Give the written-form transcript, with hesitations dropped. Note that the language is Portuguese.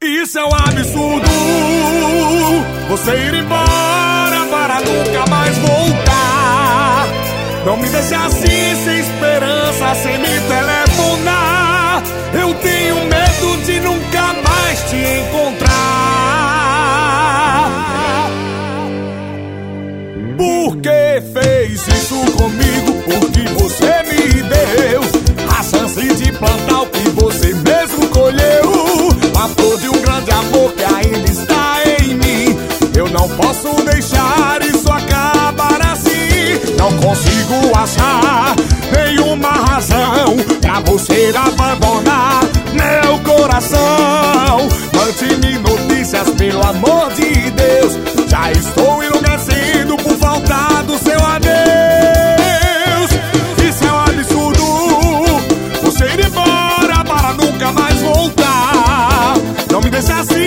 Isso é um absurdo, você ir embora para nunca mais voltar. Não me deixe assim, sem esperança, sem me telefonar. Eu tenho medo de nunca mais te encontrar. Por que fez isso comigo? Porque você me deu a chance de plantar o que você mesmo colheu. A flor de um grande amor que ainda está em mim. Eu não posso deixar isso acabar assim. Não consigo achar nenhuma razão pra você abandonar meu coração. Mande-me notícias, pelo amor de Deus. Já estou enlouquecido por falta do seu adeus. Isso é um absurdo, você ir embora para nunca mais voltar. Não me deixe assim,